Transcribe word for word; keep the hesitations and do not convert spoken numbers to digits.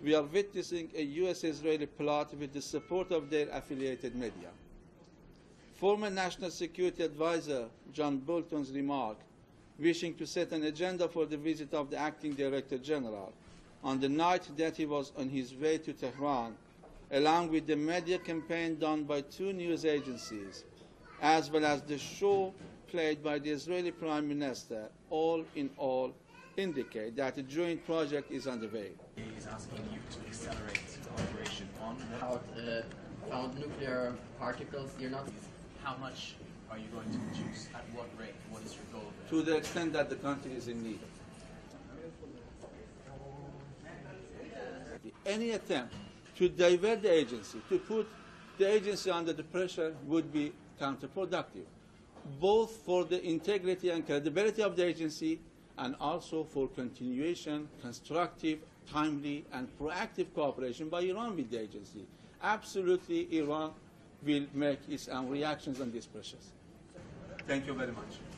we are witnessing a U S Israeli plot with the support of their affiliated media. Former National Security Advisor John Bolton's remark, wishing to set an agenda for the visit of the Acting Director General on the night that he was on his way to Tehran, along with the media campaign done by two news agencies, as well as the show played by the Israeli Prime Minister, all in all indicate that a joint project is underway. He is asking you to accelerate cooperation on the About uh, found nuclear particles, you're not... How much are you going to produce? At what rate? What is your goal there? To the extent that the country is in need. Any attempt to divert the agency, to put the agency under the pressure, would be counterproductive, both for the integrity and credibility of the agency and also for continuation, constructive, timely, and proactive cooperation by Iran with the agency. Absolutely, Iran will make its own reactions on these pressures. Thank you very much.